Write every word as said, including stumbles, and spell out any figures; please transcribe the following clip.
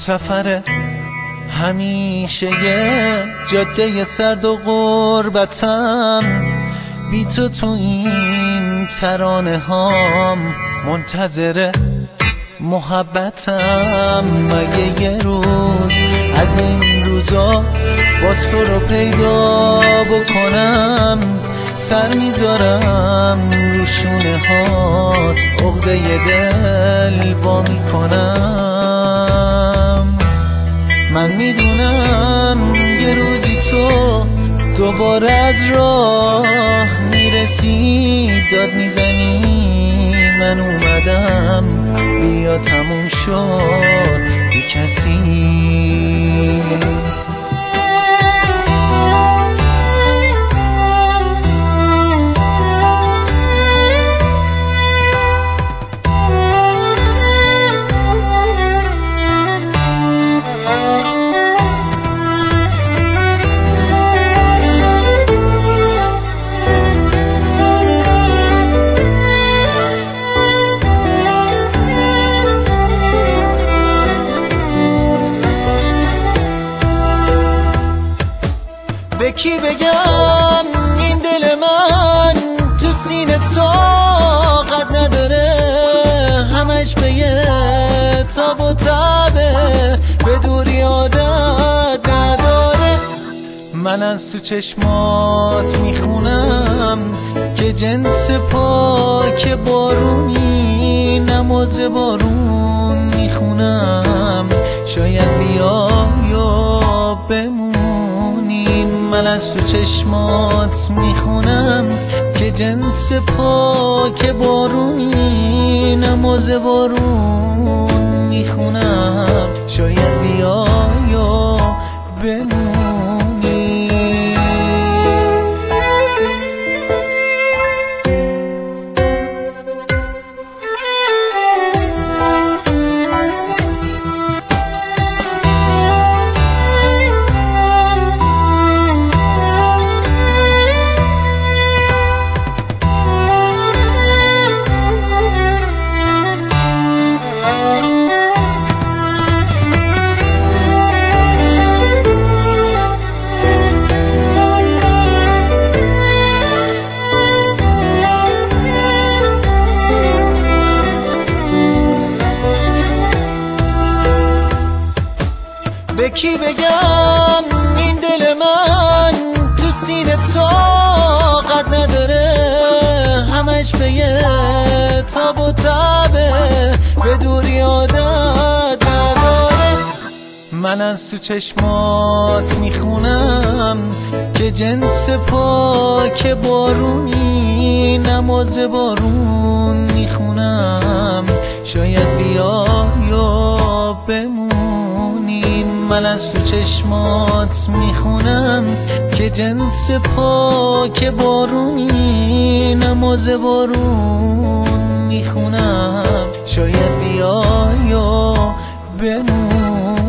سفر همیشه جاده سرد و غربتم، بی تو تو این ترانه هام منتظر محبتم. مگه یه روز از این روزا باز تو رو پیدا بکنم، سر میذارم رو شونه هات، عقده دل وا میکنم. من میدونم یه روزی تو دوباره از راه میرسی، داد میزنی من اومدم، بیا تموم شد بی کسی. به کی بگم این دل من تو سینه طاقت نداره، همش به یه تاب و تبه، به دوری عادت نداره. من از تو چشمات میخونم که جنس پاک بارونی، نماز بارون میخونم، شاید بیای و بمونی. من از تو چشمات میخونم که جنس پاک بارونی، نماز بارون میخونم، شاید بیای و بمونی. به کی بگم این دل من تو سینه طاقت نداره، همش به یه تاب و تبه، به دوری عادت نداره. من از تو چشمات میخونم که جنس پاک بارونی، نماز بارون میخونم، شاید بیای و بمونی. من از تو چشمات میخونم که جنس پاک بارونی، نماز بارون میخونم، شاید بیای و بمونی.